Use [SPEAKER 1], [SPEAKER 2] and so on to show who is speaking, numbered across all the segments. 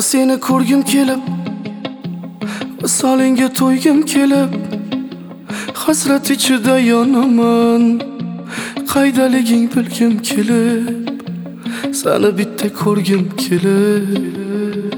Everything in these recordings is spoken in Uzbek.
[SPEAKER 1] seni ko'rgim kelib, visolingga to'ygim kelib, hasrat ichida yonaman, qaydaliging bilgim kelib, seni bitta ko'rgim kelib.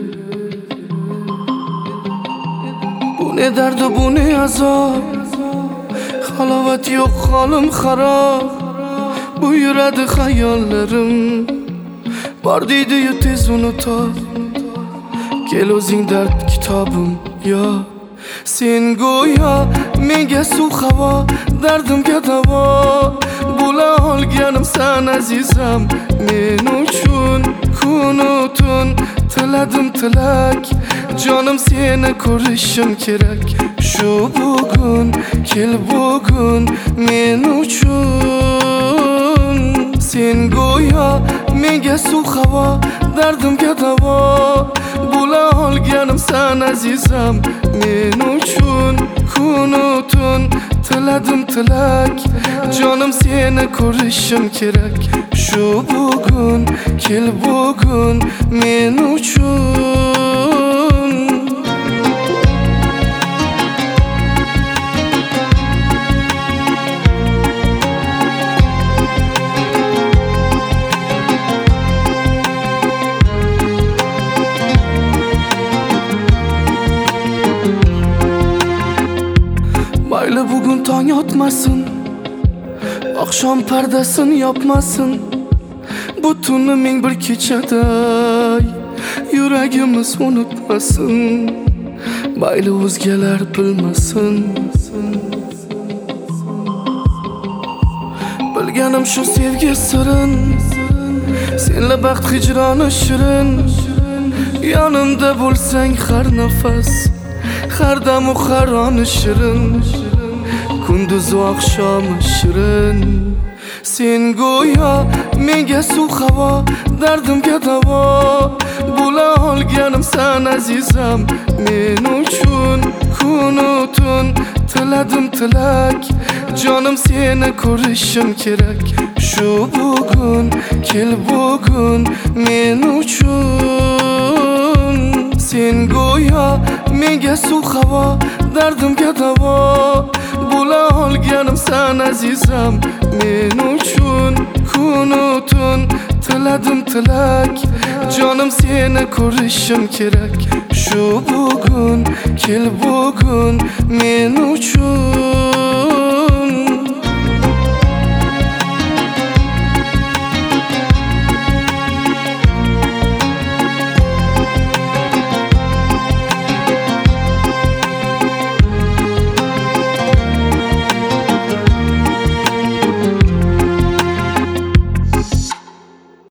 [SPEAKER 1] Bu ne dard, bu ne azob, halovat yo'q, holim xarob. Bu yuradi xayollarim, bor deydi-yu tez unutar. Kel o'zing dard kitobim yo, sen go'yo menga suv havo, dardimga davo bo'la olganim sen azizam. Men uchun kun-u tun tiladim tilak, jonim seni ko'rishim kerak. Shu bugun, kel bugun men uchun. Sen go'yo menga suv havo, dardimga davo bo'la olganim sen azizam. Men uchun kun-u tun tiladim tilak, jonim seni ko'rishim kerak. Shu bugun, kel bugun men uchun. Mayli bugun tong yotmasin, oqshom pardasin yopmasin, bu tunni ming bir kechaday yuragimiz unutmasin. Mayli o'zgalar bilmasin, bilganim shu sevgi sirin, senla baxt hijroni shirin. Yonimda bo'lsang har nafas, har damu har oni shirin, kunduz u oqshomi shirin. Sen go'yo menga suv havo, dardimga davo bo'la olganim sen azizam. Men uchun kun-u tun tiladim tilak, jonim seni ko'rishim kerak. Shu bugun, kel bugun men uchun. Sen go'yo menga suv havo, dardimga davo bo'la olganim sen azizam. Men uchun kun-u tun tiladim tilak, jonim seni ko'rishim kerak. Shu bugun, kel bugun men uchun.